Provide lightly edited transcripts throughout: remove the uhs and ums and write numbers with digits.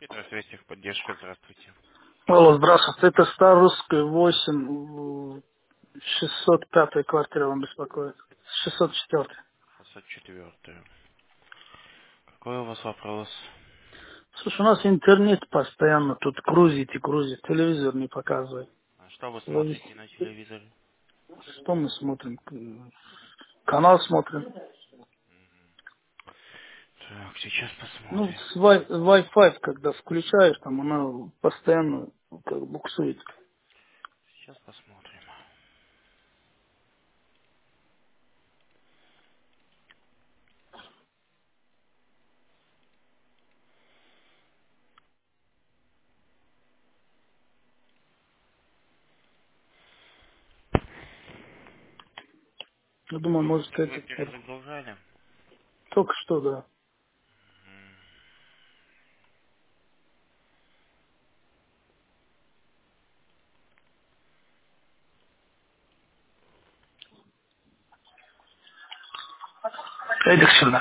Здравствуйте, техподдержка, здравствуйте. Алло, здравствуйте. Это Старорусская, 8, 605 квартира вам беспокоит. 604. 604. Какой у вас вопрос? Слушай, у нас интернет постоянно тут грузит и грузит. Телевизор не показывает. А что вы смотрите Завис- на телевизоре? Что мы смотрим? Канал смотрим. Так, сейчас Ну, посмотрим. с Wi-Fi, когда включаешь, там она постоянно как буксует. Сейчас посмотрим. Я думаю, может, Роутер вы это перезагружали? только что, да. Иди сюда.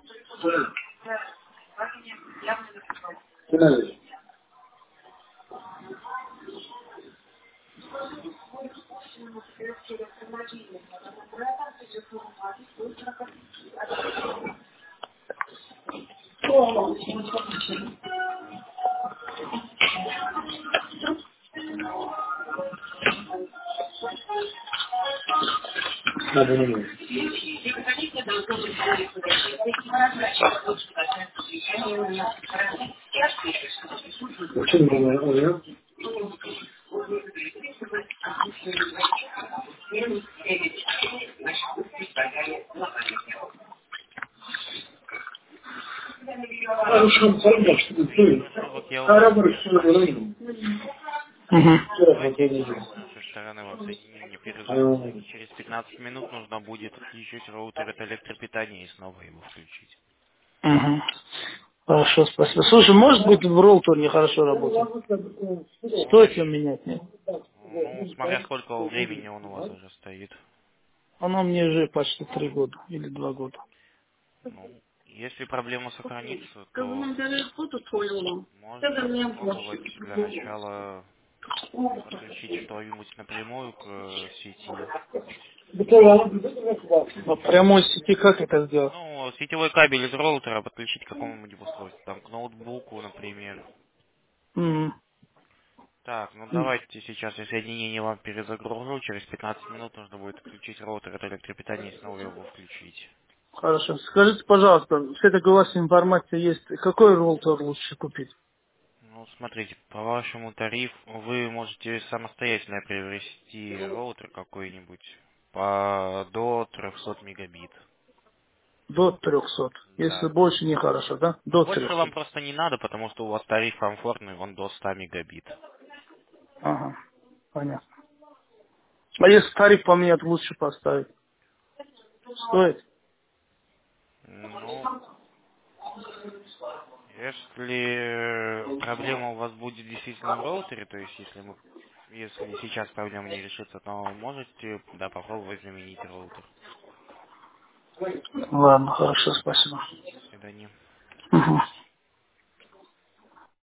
После прошлого, как я увидел, давайте еще с нашей стороны вам соединим, не перезагрузите. Через 15 минут нужно будет отключить роутер от электропитания и снова его включить. Угу. Хорошо, спасибо. Слушай, может быть в роутер нехорошо работает? Может, Стоит ее менять, нет? ну, смотря сколько времени он у вас уже стоит. Она мне уже почти 3 года или 2 года. Ну, если проблема сохранится, то можете попробовать для начала подключить что-нибудь напрямую к сети. По прямой сети как это сделать? Ну, сетевой кабель из роутера подключить к какому-нибудь устройству, там, к ноутбуку, например. Мгм. Так, ну давайте сейчас я соединение вам перезагружу, через 15 минут нужно будет отключить роутер от электропитания и снова его включить. Хорошо. Скажите, пожалуйста, все-таки у вас информация есть, какой роутер лучше купить? Ну, смотрите, по вашему тарифу вы можете самостоятельно приобрести роутер какой-нибудь до 300 мегабит. До 300. Если Да. больше, нехорошо, да? Ну, До больше вам 300. просто не надо, потому что у вас тариф комфортный, он до 100 мегабит. Ага, понятно. А если тариф поменять, лучше поставить? Стоит? Ну, если проблема у вас будет действительно в роутере, то есть если сейчас проблема не решится, то можете, да, попробовать заменить роутер. Ладно, хорошо, спасибо. До свидания. Мгм.